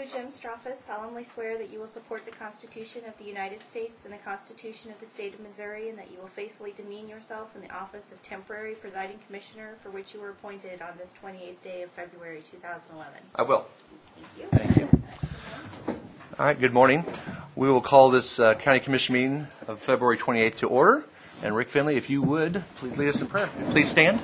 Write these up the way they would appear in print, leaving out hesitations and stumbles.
Jim Straffas, solemnly swear that you will support the Constitution of the United States and the Constitution of the State of Missouri, and that you will faithfully demean yourself in the office of Temporary Presiding Commissioner, for which you were appointed on this 28th day of February 2011. I will. Thank you. Thank you. All right, good morning. We will call this County Commission meeting of February 28th to order. And Rick Finley, if you would, please lead us in prayer. Please stand.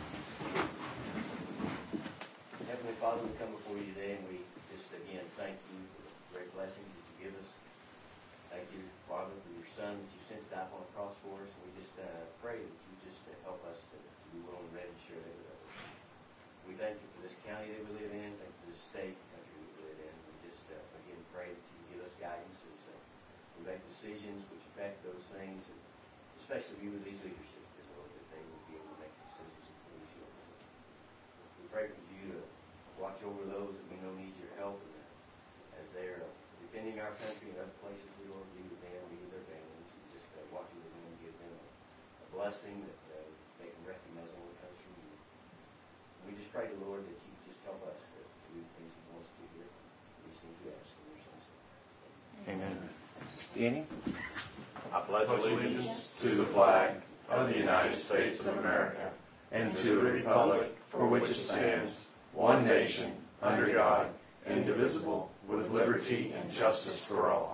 Heavenly Father, we come before you today and we just again thank you for the great blessings that you give us. Thank you, Father, for your Son that you sent to die on the cross for us. And we just pray that you just help us to be willing and ready to share that with others. We thank you for this county that we live in. Thank you for this state and country we live in. We just again pray that you give us guidance as we make decisions which affect those things, and especially you with these leaderships, Lord, that they will be able to make decisions and please you. We pray for you to watch over those that we know need your help, and as they're defending our country and other places, Lord, be with them, be with their families, and just watch over them and give them a blessing that they can recognize only comes from you. And we just pray, Lord, that you just help us to do the things you want us to do here. These things we ask in your Son's name. Amen. Danny? I pledge allegiance to the flag of the United States of America and to the republic for which it stands, one nation, under God, indivisible, with liberty and justice for all.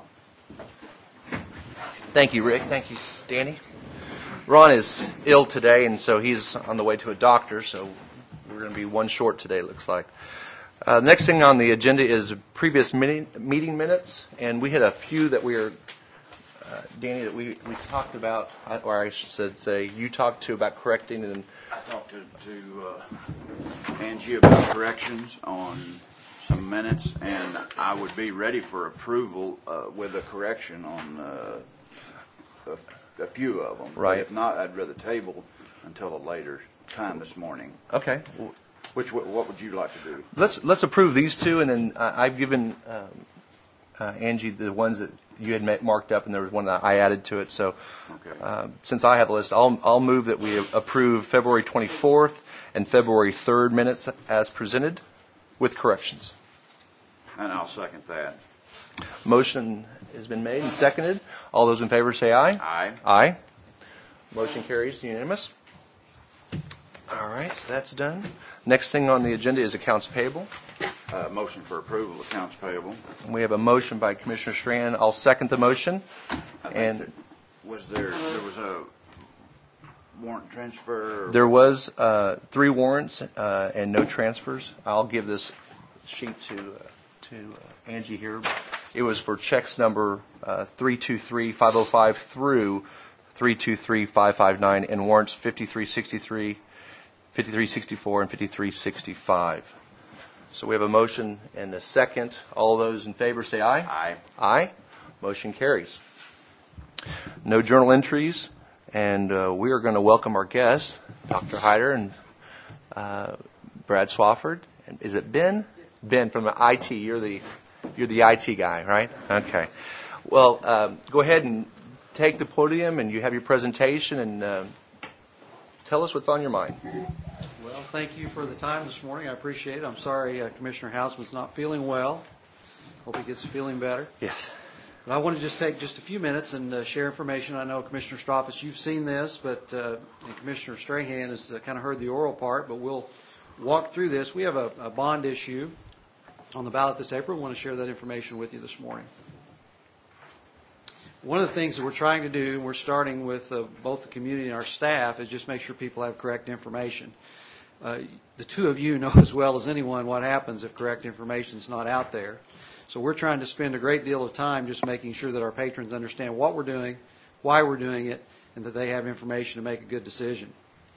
Thank you, Rick. Thank you, Danny. Ron is ill today, and so he's on the way to a doctor, so we're going to be one short today, it looks like. The next thing on the agenda is previous meeting minutes, and we had a few that we are, Danny, that we talked about, or I should say you talked to about correcting. And I talked to Angie about corrections on some minutes, and I would be ready for approval with a correction on a few of them. Right. But if not, I'd rather table until a later time this morning. Okay. What would you like to do? Let's approve these two, and then I've given Angie the ones that you had marked up, and there was one that I added to it. So, okay. Since I have a list, I'll move that we approve February 24th and February 3rd minutes as presented, with corrections. And I'll second that. Motion has been made and seconded. All those in favor say aye. Aye. Aye. Motion carries unanimous. All right, so that's done. Next thing on the agenda is accounts payable. Motion for approval of accounts payable. And we have a motion by Commissioner Strand. I'll second the motion. There was a warrant transfer? There was 3 warrants and no transfers. I'll give this sheet to Angie here. It was for checks number 323505 through 323559 and warrants 5363, 5364, and 5365. So we have a motion and a second. All those in favor say aye. Aye. Aye. Motion carries. No journal entries, and we are going to welcome our guests, Dr. Hyder and Brad Swafford. And is it Ben? Ben from the IT. You're the IT guy, right? Okay. Well, go ahead and take the podium, and you have your presentation, and tell us what's on your mind. Well, thank you for the time this morning. I appreciate it. I'm sorry Commissioner Hausman's not feeling well. Hope he gets feeling better. Yes. But I want to just take just a few minutes and share information. I know, Commissioner Straffas, you've seen this, but and Commissioner Strahan has kind of heard the oral part, but we'll walk through this. We have a bond issue on the ballot this April. We want to share that information with you this morning. One of the things that we're trying to do, and we're starting with both the community and our staff, is just make sure people have correct information. The two of you know as well as anyone what happens if correct information is not out there. So we're trying to spend a great deal of time just making sure that our patrons understand what we're doing, why we're doing it, and that they have information to make a good decision.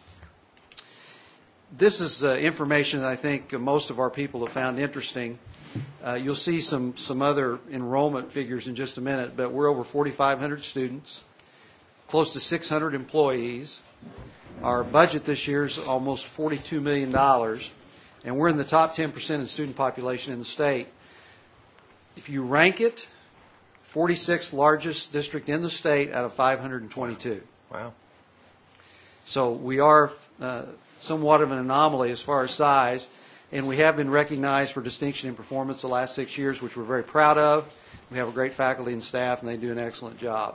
This is information that I think most of our people have found interesting. You'll see some other enrollment figures in just a minute, but we're over 4,500 students, close to 600 employees. Our budget this year is almost $42 million, and we're in the top 10% of student population in the state. If you rank it, 46th largest district in the state out of 522. Wow. So we are somewhat of an anomaly as far as size. And we have been recognized for distinction in performance the last 6 years, which we're very proud of. We have a great faculty and staff, and they do an excellent job.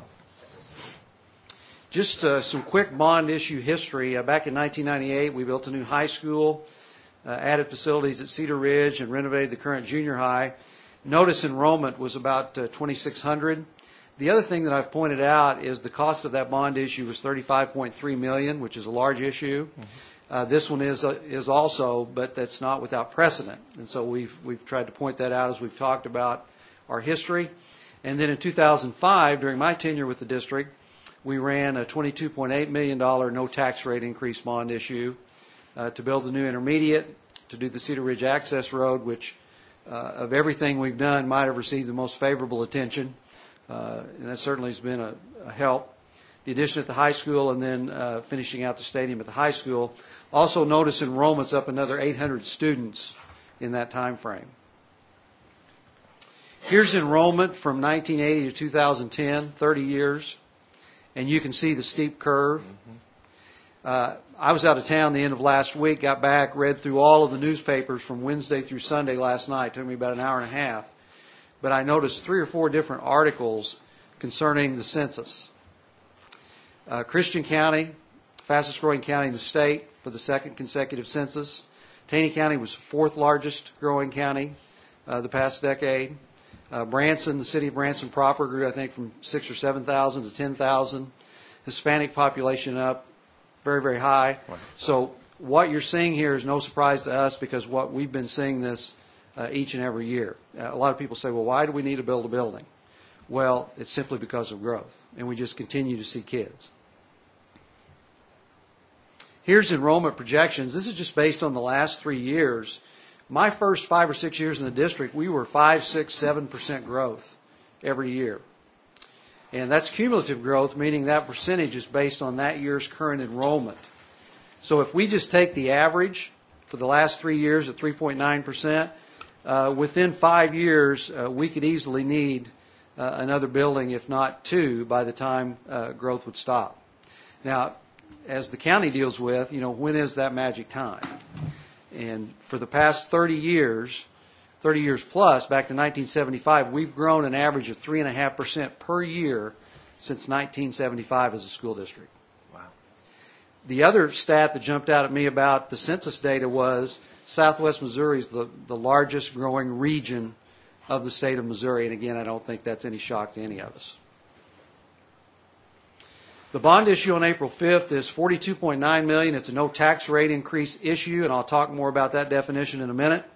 Just some quick bond issue history. Back in 1998, we built a new high school, added facilities at Cedar Ridge, and renovated the current junior high. Notice enrollment was about 2,600. The other thing that I've pointed out is the cost of that bond issue was $35.3 million, which is a large issue. This one is also, but that's not without precedent. And so we've tried to point that out as we've talked about our history. And then in 2005, during my tenure with the district, we ran a $22.8 million no tax rate increase bond issue to build the new intermediate, to do the Cedar Ridge Access Road, which of everything we've done might have received the most favorable attention. And that certainly has been a help. The addition at the high school and then finishing out the stadium at the high school. Also notice enrollment's up another 800 students in that time frame. Here's enrollment from 1980 to 2010, 30 years. And you can see the steep curve. I was out of town the end of last week, got back, read through all of the newspapers from Wednesday through Sunday last night. It took me about an hour and a half. But I noticed 3 or 4 different articles concerning the census. Christian County, fastest growing county in the state for the second consecutive census. Taney County was the 4th largest growing county the past decade. Branson, the city of Branson proper, grew, I think, from 6,000 or 7,000 to 10,000. Hispanic population up very, very high. So what you're seeing here is no surprise to us because what we've been seeing this each and every year. A lot of people say, well, why do we need to build a building? Well, it's simply because of growth, and we just continue to see kids. Here's enrollment projections. This is just based on the last 3 years. My first 5 or 6 years in the district, we were 5, 6, 7% growth every year. And that's cumulative growth, meaning that percentage is based on that year's current enrollment. So if we just take the average for the last 3 years at 3.9%, within 5 years, we could easily need another building, if not 2, by the time growth would stop. Now, as the county deals with, when is that magic time? And for the past 30 years plus, back to 1975, we've grown an average of 3.5% per year since 1975 as a school district. Wow. The other stat that jumped out at me about the census data was Southwest Missouri is the largest growing region of the state of Missouri. And again, I don't think that's any shock to any of us. The bond issue on April 5th is $42.9 million. It's a no tax rate increase issue, and I'll talk more about that definition in a minute.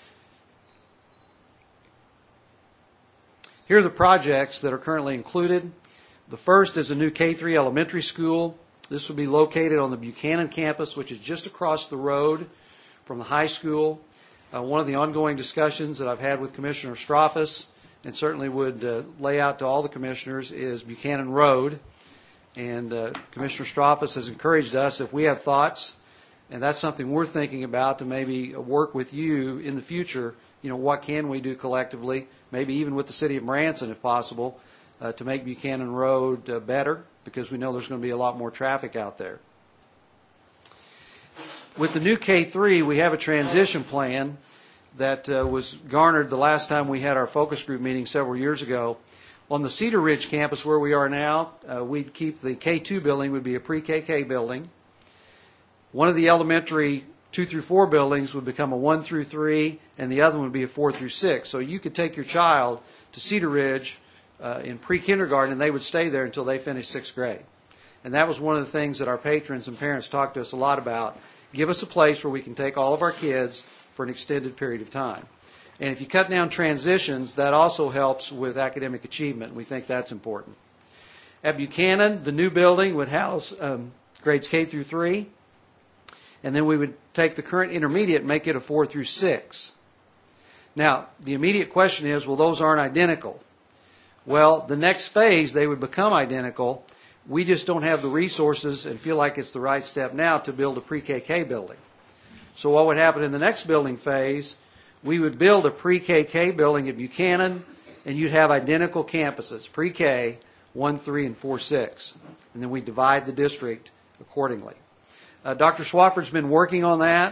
Here are the projects that are currently included. The first is a new K-3 elementary school. This will be located on the Buchanan campus, which is just across the road from the high school. One of the ongoing discussions that I've had with Commissioner Strauss, and certainly would lay out to all the commissioners, is Buchanan Road. And Commissioner Strauss has encouraged us, if we have thoughts, and that's something we're thinking about, to maybe work with you in the future, what can we do collectively, maybe even with the city of Branson if possible, to make Buchanan Road better, because we know there's going to be a lot more traffic out there. With the new K-3, we have a transition plan that was garnered the last time we had our focus group meeting several years ago. On the Cedar Ridge campus where we are now, we'd keep the K2 building would be a pre-KK building. One of the elementary 2 through 4 buildings would become a 1 through 3, and the other one would be a 4 through 6. So you could take your child to Cedar Ridge in pre-kindergarten, and they would stay there until they finished 6th grade. And that was one of the things that our patrons and parents talked to us a lot about. Give us a place where we can take all of our kids for an extended period of time. And if you cut down transitions, that also helps with academic achievement. We think that's important. At Buchanan, the new building would house grades K through 3. And then we would take the current intermediate and make it a 4 through 6. Now, the immediate question is, well, those aren't identical. Well, the next phase, they would become identical. We just don't have the resources and feel like it's the right step now to build a pre-KK building. So what would happen in the next building phase, we would build a pre-KK building at Buchanan, and you'd have identical campuses, pre-K, 1, 3, and 4, 6. And then we divide the district accordingly. Dr. Swafford's been working on that.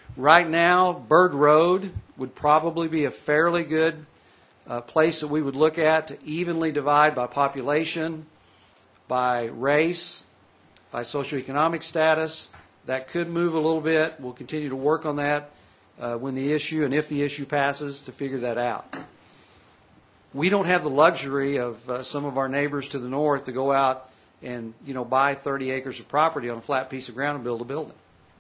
Right now, Bird Road would probably be a fairly good place that we would look at to evenly divide by population, by race, by socioeconomic status. That could move a little bit. We'll continue to work on that when the issue and if the issue passes to figure that out. We don't have the luxury of some of our neighbors to the north to go out and buy 30 acres of property on a flat piece of ground and build a building.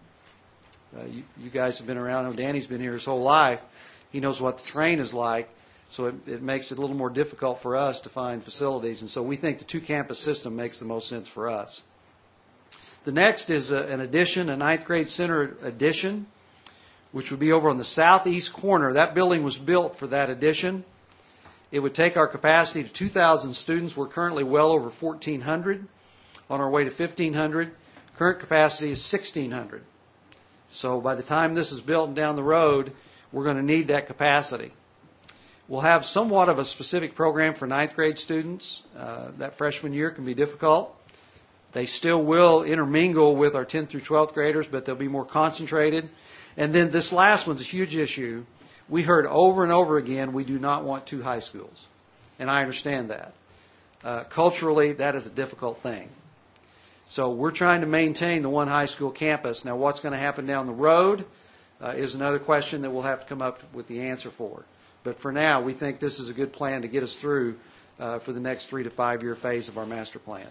You guys have been around. I know Danny's been here his whole life. He knows what the terrain is like, so it makes it a little more difficult for us to find facilities. And so we think the two-campus system makes the most sense for us. The next is an addition, a ninth grade center addition, which would be over on the southeast corner. That building was built for that addition. It would take our capacity to 2,000 students. We're currently well over 1,400, on our way to 1,500. Current capacity is 1,600. So by the time this is built and down the road, we're going to need that capacity. We'll have somewhat of a specific program for ninth grade students. That freshman year can be difficult. They still will intermingle with our 10th through 12th graders, but they'll be more concentrated. And then this last one's a huge issue. We heard over and over again, we do not want two high schools. And I understand that. Culturally, that is a difficult thing. So we're trying to maintain the one high school campus. Now, what's going to happen down the road is another question that we'll have to come up with the answer for. But for now, we think this is a good plan to get us through for the next 3 to 5 year phase of our master plan.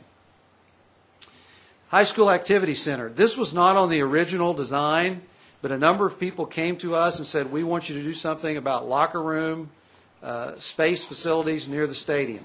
High School Activity Center. This was not on the original design, but a number of people came to us and said, we want you to do something about locker room, space facilities near the stadium.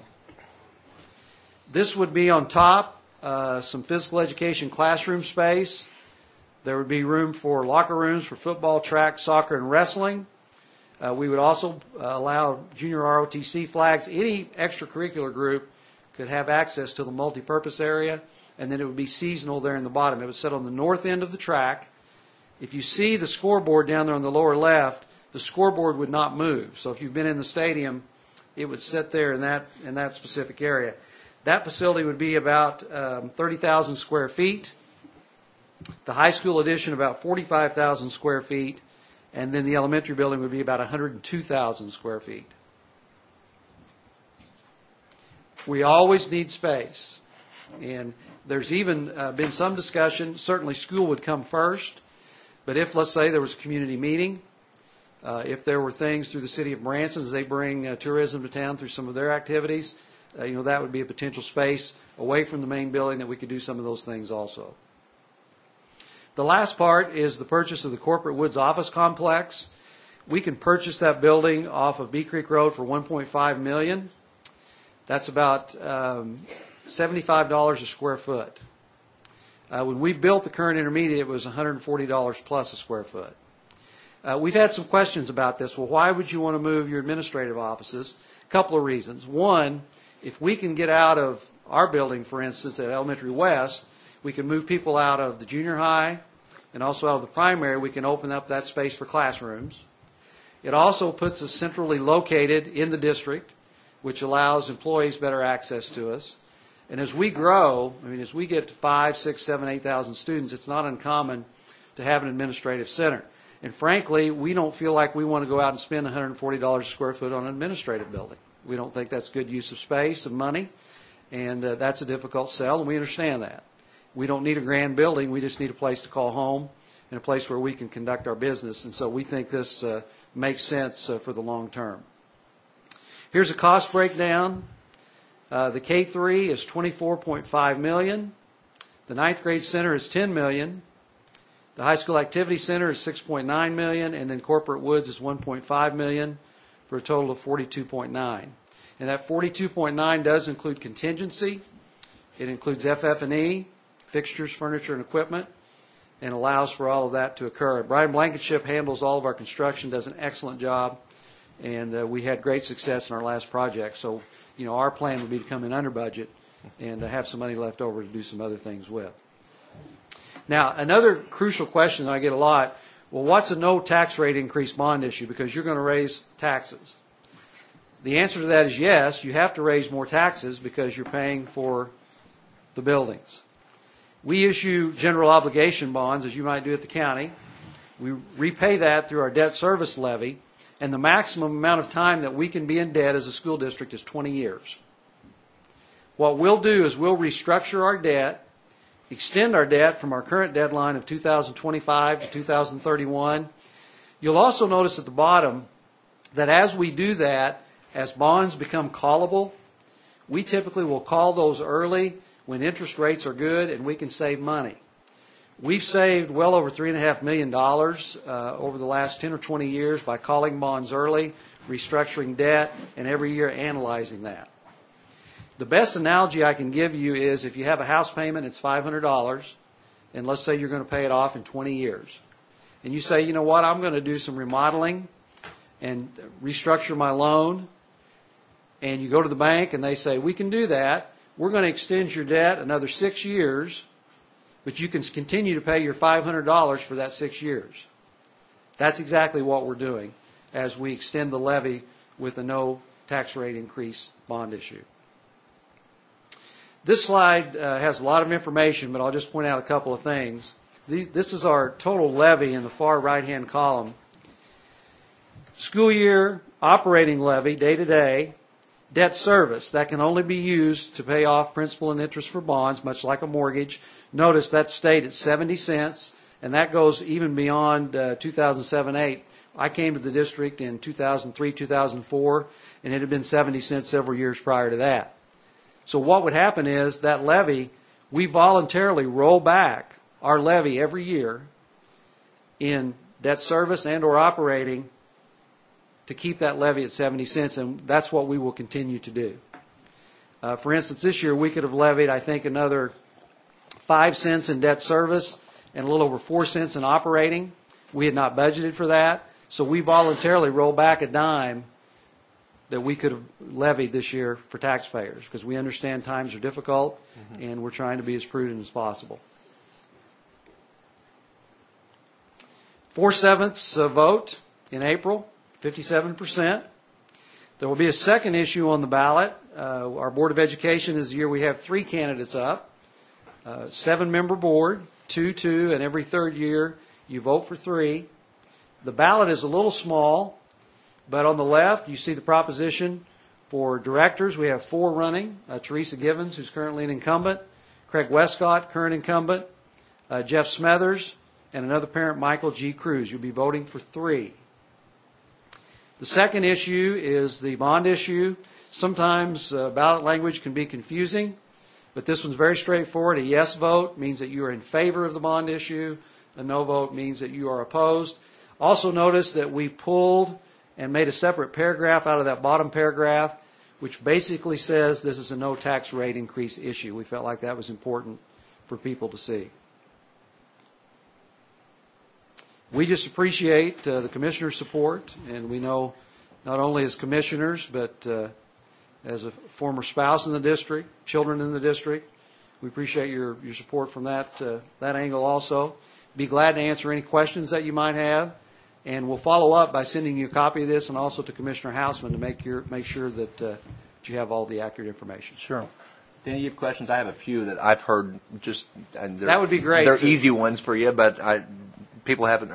This would be on top. Some physical education classroom space. There would be room for locker rooms for football, track, soccer, and wrestling. We would also allow junior ROTC flags. Any extracurricular group could have access to the multipurpose area, and then it would be seasonal there in the bottom. It was set on the north end of the track. If you see the scoreboard down there on the lower left, the scoreboard would not move. So if you've been in the stadium, it would sit there in that specific area. That facility would be about 30,000 square feet. The high school addition about 45,000 square feet. And then the elementary building would be about 102,000 square feet. We always need space. And there's even been some discussion, certainly school would come first, but if, let's say, there was a community meeting, if there were things through the city of Branson as they bring tourism to town through some of their activities, that would be a potential space away from the main building that we could do some of those things also. The last part is the purchase of the Corporate Woods office complex. We can purchase that building off of Bee Creek Road for $1.5 million. That's about $75 a square foot. When we built the current intermediate, it was $140 plus a square foot. We've had some questions about this. Well, why would you want to move your administrative offices? A couple of reasons. One, if we can get out of our building, for instance, at Elementary West, we can move people out of the junior high and also out of the primary. We can open up that space for classrooms. It also puts us centrally located in the district, which allows employees better access to us. And as we grow, as we get to 5, 6, 7, 8,000 students, it's not uncommon to have an administrative center. And frankly, we don't feel like we want to go out and spend $140 a square foot on an administrative building. We don't think that's good use of space and money, and that's a difficult sell, and we understand that. We don't need a grand building. We just need a place to call home and a place where we can conduct our business. And so we think this makes sense for the long term. Here's a cost breakdown. The K-3 is $24.5 million. The ninth grade center is $10 million. The high school activity center is $6.9 million, and then Corporate Woods is $1.5 million for a total of $42.9 million. And that $42.9 does include contingency. It includes FF&E, fixtures, furniture, and equipment, and allows for all of that to occur. Brian Blankenship handles all of our construction, does an excellent job, and we had great success in our last project. So, our plan would be to come in under budget and have some money left over to do some other things with. Now, another crucial question that I get a lot, well, what's a no tax rate increase bond issue? Because you're going to raise taxes. The answer to that is yes, you have to raise more taxes because you're paying for the buildings. We issue general obligation bonds, as you might do at the county. We repay that through our debt service levy, and the maximum amount of time that we can be in debt as a school district is 20 years. What we'll do is we'll restructure our debt, extend our debt from our current deadline of 2025 to 2031. You'll also notice at the bottom that as we do that, as bonds become callable, we typically will call those early when interest rates are good and we can save money. We've saved well over $3.5 million over the last 10 or 20 years by calling bonds early, restructuring debt, and every year analyzing that. The best analogy I can give you is if you have a house payment, it's $500, and let's say you're going to pay it off in 20 years. And you say, you know what, I'm going to do some remodeling and restructure my loan. And you go to the bank and they say, we can do that. We're going to extend your debt another 6 years, but you can continue to pay your $500 for that 6 years. That's exactly what we're doing as we extend the levy with a no tax rate increase bond issue. This slide has a lot of information, but I'll just point out a couple of things. This is our total levy in the far right-hand column. School year operating levy, day to day. Debt service, that can only be used to pay off principal and interest for bonds, much like a mortgage. Notice that stayed at 70 cents, and that goes even beyond 2007-8. I came to the district in 2003, 2004, and it had been 70 cents several years prior to that. So what would happen is that levy, we voluntarily roll back our levy every year in debt service and or operating to keep that levy at 70 cents, and that's what we will continue to do. For instance, this year we could have levied, I think, another 5 cents in debt service and a little over 4 cents in operating. We had not budgeted for that, so we voluntarily rolled back a dime that we could have levied this year for taxpayers because we understand times are difficult and we're trying to be as prudent as possible. 4/7 vote in April. 57%. There will be a second issue on the ballot. Our Board of Education is the year we have 3 candidates up. 7-member board, 2, and every third year you vote for 3. The ballot is a little small, but on the left you see the proposition for directors. We have 4 running. Teresa Givens, who's currently an incumbent, Craig Westcott, current incumbent, Jeff Smethers, and another parent, Michael G. Cruz. You'll be voting for 3. The second issue is the bond issue. Sometimes ballot language can be confusing, but this one's very straightforward. A yes vote means that you are in favor of the bond issue. A no vote means that you are opposed. Also notice that we pulled and made a separate paragraph out of that bottom paragraph, which basically says this is a no tax rate increase issue. We felt like that was important for people to see. We just appreciate the commissioner's support, and we know not only as commissioners, but as a former spouse in the district, children in the district, we appreciate your support from that angle also. Be glad to answer any questions that you might have, and we'll follow up by sending you a copy of this and also to Commissioner Hausman to make sure that you have all the accurate information. Sure. Danny, you have questions? I have a few that I've heard just... And that would be great. They're easy ones for you, but people haven't.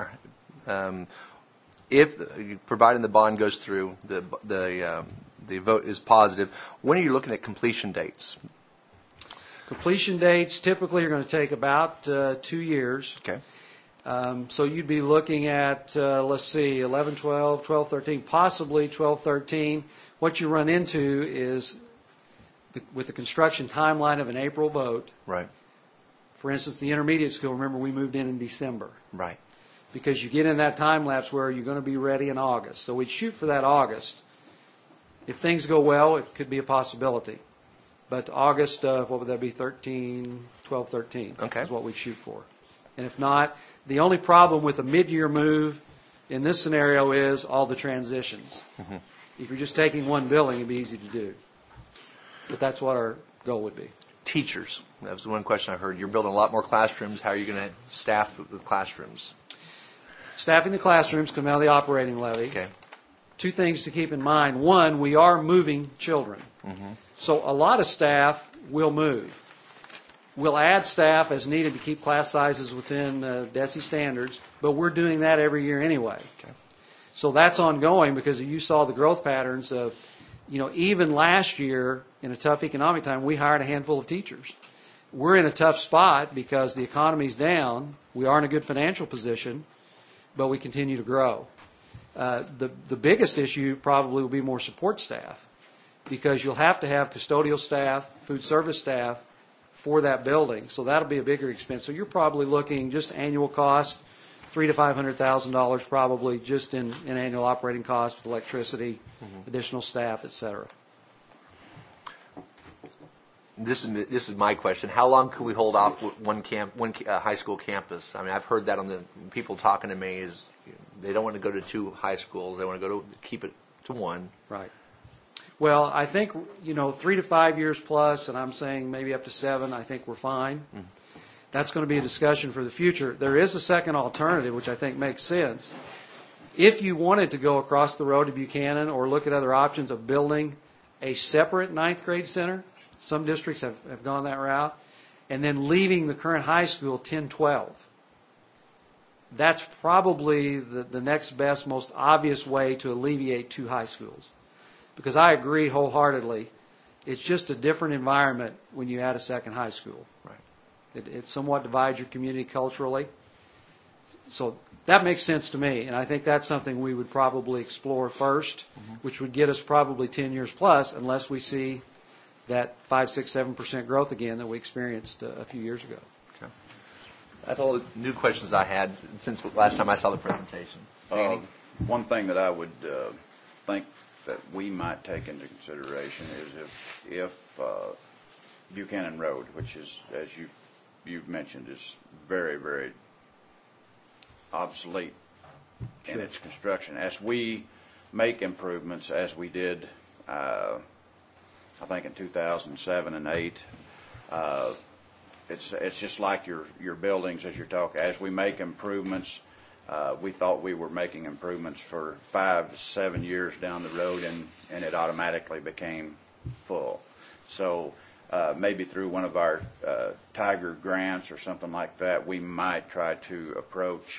If providing the bond goes through, the vote is positive. When are you looking at completion dates? Completion dates typically are going to take about 2 years. Okay. So you'd be looking at 11, 12, 12, 13, possibly 12, 13. What you run into is with the construction timeline of an April vote. Right. For instance, the intermediate school. Remember, we moved in December. Right. Because you get in that time lapse where you're going to be ready in August. So we'd shoot for that August. If things go well, it could be a possibility. But August, what would that be, 12, 13 okay. is what we'd shoot for. And if not, the only problem with a mid-year move in this scenario is all the transitions. Mm-hmm. If you're just taking one building, it'd be easy to do. But that's what our goal would be. Teachers. That was one question I heard. You're building a lot more classrooms. How are you going to staff the classrooms? Staffing the classrooms come out of the operating levy. Okay. 2 things to keep in mind. One, we are moving children. Mm-hmm. So a lot of staff will move. We'll add staff as needed to keep class sizes within DESE standards, but we're doing that every year anyway. Okay. So that's ongoing because you saw the growth patterns of, even last year in a tough economic time, we hired a handful of teachers. We're in a tough spot because the economy's down. We are in a good financial position, but we continue to grow. The biggest issue probably will be more support staff because you'll have to have custodial staff, food service staff for that building. So that'll be a bigger expense. So you're probably looking just annual cost, $300,000 to $500,000 probably just in annual operating costs with electricity, additional staff, et cetera. This is my question. How long can we hold off one high school campus? I mean, I've heard that on the people talking to me is they don't want to go to 2 high schools. They want to keep it to 1. Right. Well, I think 3 to 5 years plus, and I'm saying maybe up to 7. I think we're fine. That's going to be a discussion for the future. There is a second alternative, which I think makes sense. If you wanted to go across the road to Buchanan or look at other options of building a separate 9th grade center, some districts have gone that route, and then leaving the current high school 10-12. That's probably the next best, most obvious way to alleviate 2 high schools. Because I agree wholeheartedly, it's just a different environment when you add a second high school. Right. It somewhat divides your community culturally. So that makes sense to me, and I think that's something we would probably explore first, which would get us probably 10 years plus, unless we see that 5, 6, 7% growth again that we experienced a few years ago. Okay. That's all the new questions I had since last time I saw the presentation. One thing that I would think that we might take into consideration is if Buchanan Road, which is, as you've mentioned, is very, very obsolete in its construction. As we make improvements, as we did, I think in 2007 and 8, it's just like your buildings as you're talking. As we make improvements, we thought we were making improvements for 5 to 7 years down the road, and it automatically became full. So maybe through one of our Tiger grants or something like that, we might try to approach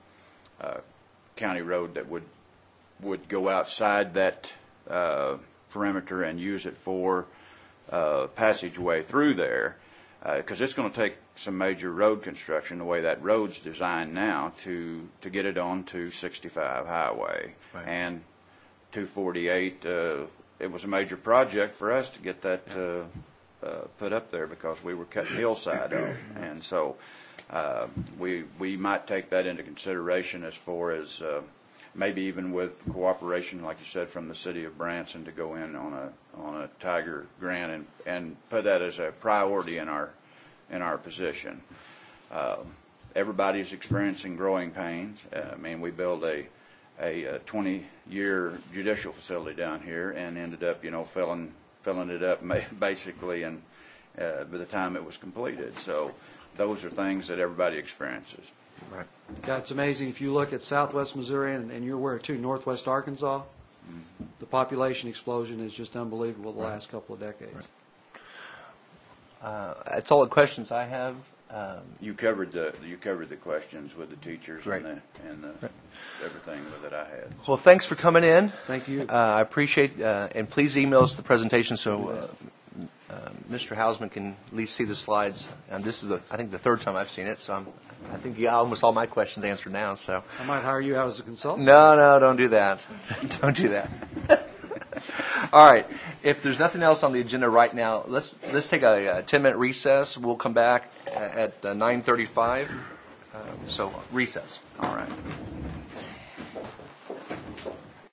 county road that would go outside that perimeter and use it for passageway through there, because it's going to take some major road construction the way that road's designed now to get it onto 65 highway. Right. And 248, it was a major project for us to get that put up there because we were cutting hillside off. And so we might take that into consideration as far as maybe even with cooperation, like you said, from the city of Branson to go in on a Tiger grant and put that as a priority in our position. Everybody's experiencing growing pains. I mean, we built a 20-year judicial facility down here and ended up, filling it up basically, and by the time it was completed. So those are things that everybody experiences. Right. Yeah, it's amazing. If you look at southwest Missouri, and you're where too, northwest Arkansas, the population explosion is just unbelievable the last couple of decades. Right. That's all the questions I have. You covered the questions with the teachers Right. and everything that I had. Well, thanks for coming in. Thank you. I appreciate, and please email us the presentation so Mr. Hausman can at least see the slides. And this is, I think, the 3rd time I've seen it, so I think you got almost all my questions answered now. So I might hire you out as a consultant. No, don't do that. Don't do that. All right. If there's nothing else on the agenda right now, let's take a 10-minute recess. We'll come back at 9:35. So recess. All right.